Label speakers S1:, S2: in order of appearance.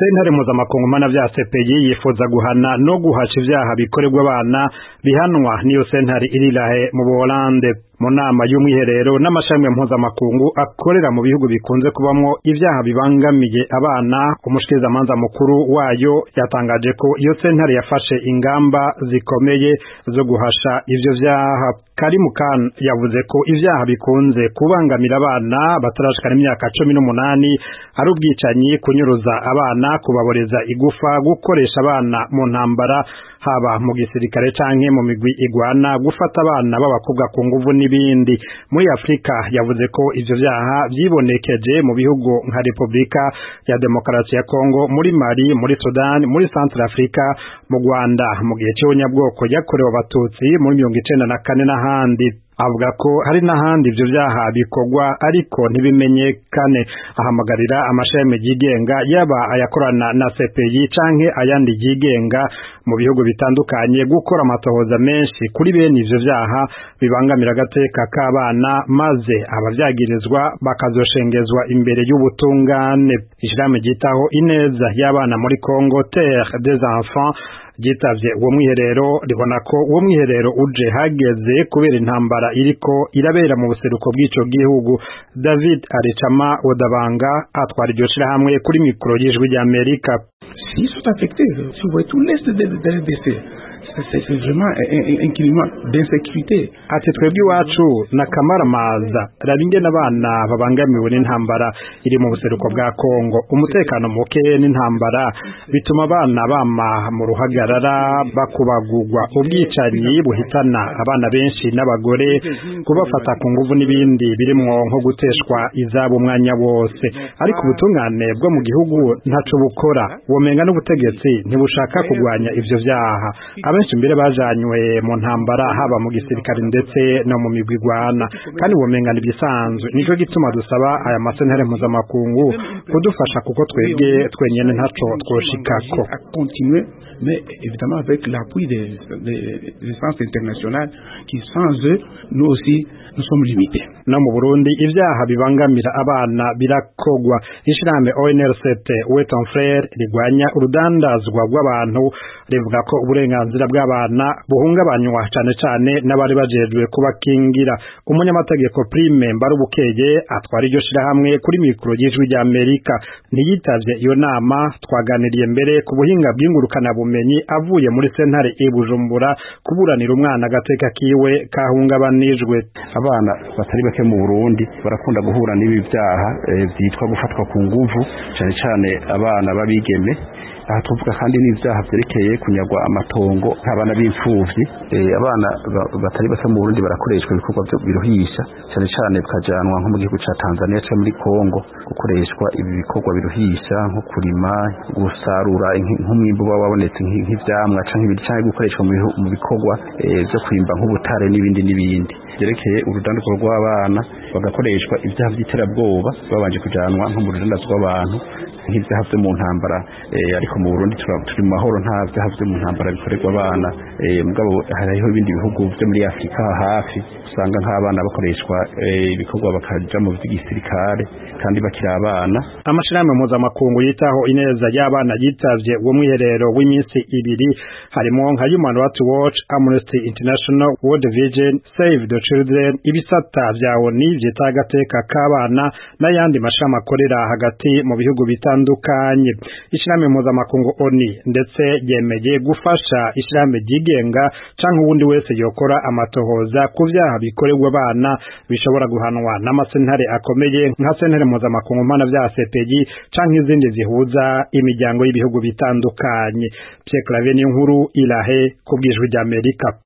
S1: sentare mpuzamakungu mpanavyaha CPI yifuza guhana no guhasha ivyaha bikorerwa abana bihanwa n'iyo sentare iri Lahe mu Buholande. Mu nama y'umwiherero n'amashami mpuzamakungu akorera mu bihugu bikunze kubamwo ivyaha bibangamiye abana, umushikirizamanza mukuru wayo yatangaje ko iyo sentare yafashe ingamba zikomeye zo guhasha ivyo vyaha. Karim Khan yavuze ko ivyaha bikunze kubangamira abana batarashikana imyaka 18 ari ubwicanyi, kunyuruza abana, kubaboreza igufa, gukoresha abana mu ntambara haba mu gisirikare canke mu migwi igwana, gufata abana b'abakobwa ku nguvu n'ibindi. Muri Afrika yavuze ko ivyo vyaha vyibonekeje mu bihugu nka Republika ya Demokarasi ya Kongo, muri Mali, muri Sudan, muri Central Africa, mu Rwanda mu gihe cy'ubunyabwoko yakorewe abatutsi muri 1994 n'ahandi. Avuga ko hari n'ahandi ivyo vyaha bikorwa ariko ntibimenyekane. Ahamagarira amashami yigenga yaba ayakorana na CPI canke ayandi yigenga mu bihugu bitandukanye gukora amatohoza menshi kuri bene ivyo vyaha bibangamira agateka k'abana, maze abavyagirizwa bakazoshengezwa imbere y'ubutungane. Ishirahamwe ryitaho ineza y'abana muri Congo, Terre des Enfants, ryitavye uwo mwiherero ribona ko uwo mwiherero uje hageze kubera intambara iriko irabera mu buseruko bw'ico gihugu. David Arechama Odabanga atwara iryo shirahamwe kuri mikoro y'Ijwi ry'Amerika.
S2: S'ils sont affectés, si vous voyez tout l'est de RDC, c'est vraiment un climat d'insécurité.
S1: Ati twebwe iwacu na kamaramaza raringe n'abana babangamiwe n'intambara iri mu buseruko bwa Kongo. Umutekano muke n'intambara bituma abana bama mu ruhagarara, bakubagurwa, ubwicanyi buhitana abana benshi n'abagore, kubafata ku nguvu n'ibindi birimwo nko guteshwa izabo umwanya wose. Ariko ubutungane bwo mu gihugu ntaco bukora, womenga n'ubutegetsi ntibushaka kugwanya ivyo vyaha. Abenshi mbere bajanywe mu ntambara haba mu gisirikare ndetse no mu migwi igwana, kandi womenga n'ibisanzwe. Nico gituma dusaba aya masentare mpuzamakungu kudufasha kuko twebwe twenyene ntaco twoshikako.
S2: Mais évidemment avec l'appui des instances internationales qui sans eux nous aussi nous sommes limités.
S1: No mu Burundi ivyaha bibangamira abana birakogwa. Ishirahamwe ONLCT Weton Frere rigwanya urudandazwa rw'abantu rivuga ko uburenganzira bw'abana buhungabanywa cane cane n'abari bajejwe kubakingira. Umunyamategeko Prime Mbarubukeye atwara iryo shirahamwe kuri mikoro y'Ijwi ry'Amerika. Ntiyitavye iyo nama, twaganiriye mbere ku buhinga bw'ingurukana bumenyi avuye muri sentare i Bujumbura kuburanira umwana agateka kiwe kahungabanijwe.
S3: Abana batari bake mu Burundi barakunda guhura n'ibi vyaha vyitwa gufatwa ku nguvu, cyane cyane abana babigeme. Aha tuvuga kandi n'ivyaha vyerekeye kunyagwa amatongo nk'abana b'imfuvyi. Abana batari bake mu Burundi barakoreshwa ibikorwa byo biruhisha, cyane cyane bakajanwa nko mu gihugu ca Tanzania cyangwa muri Kongo gukoreshwa ibi bikorwa biruhisha nko kurima, gusarura nk'umwimbu wabonetse nk'ivyamwa canke ibindi, canke gukoreshwa mu bikorwa byo kwimba nk'ubutare n'ibindi byerekeye urudandazwa rw'abana, bagakoreshwa ivyaha vy'iterabwoba babanje kujanwa nko mu rudandazwa rw'abantu nk'ivyaha vyo mu ntambara. Ariko mu Burundi turi mu mahoro, nta vyaha vyo mu ntambara bikorerwa abana. Mugabo hariho ibindi bihugu vyo muri Afrika hafi usanga nk'abana bakoreshwa ibikorwa bakaja mu vy'igisirikare kandi bakiri abana.
S1: Amashirahamwe mpuzamakungu yitaho ineza y'abana yitavye uwo mwiherero w'iminsi ibiri harimo nka Human Rights Watch, Amnesty International, World Vision, Save the Children, ibisata vya ONU vyita agateka k'abana n'ayandi mashami akorera hagati mu bihugu bitandukanye. Ishirahamwe mpuzamakungu ONU ndetse yemeye gufasha ishirahamwe ryigenga canke uwundi wese yokora amatohoza ku vyaha bikorerwa abana bishobora guhanwa n'amasentare akomeye nka sentare mpuzamakungu mpanavyaha CPI canke izindi zihuza imiryango y'ibihugu bitandukanye. Pierre Claver Niyonkuru, Ilahe, ku bw'Ijwi ry'Amerika.